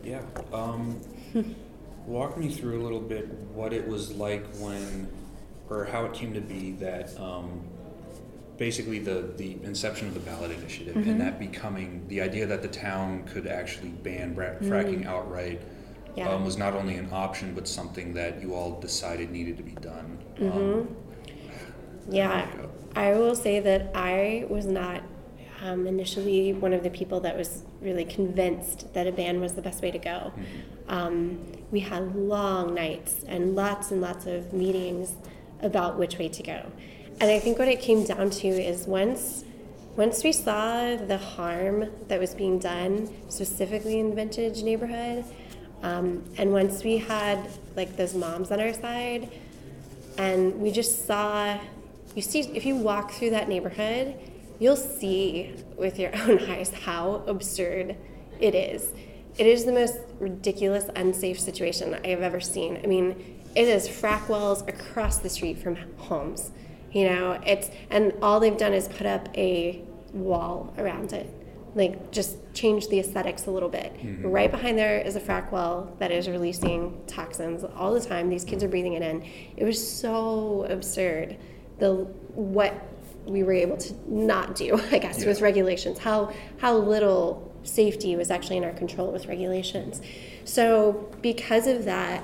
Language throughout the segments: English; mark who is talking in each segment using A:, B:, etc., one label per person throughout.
A: Yeah. Walk me through a little bit what it was like when, or how it came to be that basically the inception of the ballot initiative and that becoming the idea that the town could actually ban fracking outright was not only an option but something that you all decided needed to be done.
B: Yeah, I will say that I was not initially one of the people that was really convinced that a ban was the best way to go. We had long nights and lots of meetings about which way to go. And I think what it came down to is once we saw the harm that was being done, specifically in the Vintage neighborhood, and once we had like those moms on our side, and we just saw, if you walk through that neighborhood, you'll see with your own eyes how absurd it is. It is the most ridiculous, unsafe situation I have ever seen. I mean, it is frack wells across the street from homes. You know, and all they've done is put up a wall around it. Like, just change the aesthetics a little bit. Right behind there is a frack well that is releasing toxins all the time. These kids are breathing it in. It was so absurd, what we were able to not do, I guess, with regulations. How little safety was actually in our control with regulations. So because of that,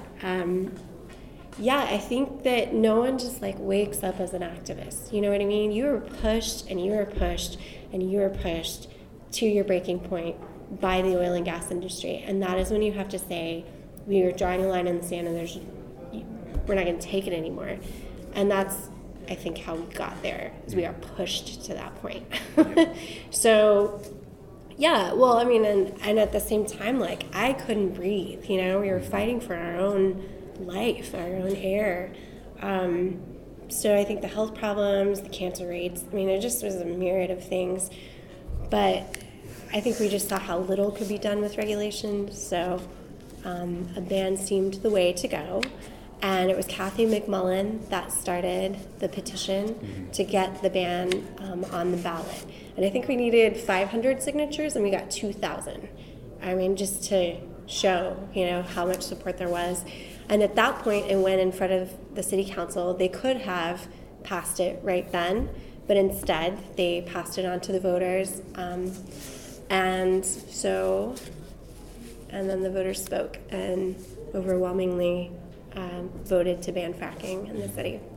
B: I think that no one just like wakes up as an activist. You know what I mean? You were pushed and you were pushed and you were pushed to your breaking point by the oil and gas industry. And that is when you have to say, we are drawing a line in the sand and we're not going to take it anymore. And that's, I think, how we got there, is we are pushed to that point. So, yeah, well, I mean, and at the same time, like, I couldn't breathe, you know? We were fighting for our own life, our own air. So I think the health problems, the cancer rates, I mean, it just was a myriad of things. But I think we just saw how little could be done with regulation, so a ban seemed the way to go. And it was Kathy McMullen that started the petition to get the ban on the ballot. And I think we needed 500 signatures, and we got 2,000. I mean, just to show, you know, how much support there was. And at that point, it went in front of the city council. They could have passed it right then, but instead they passed it on to the voters. And then the voters spoke and overwhelmingly voted to ban fracking in the city.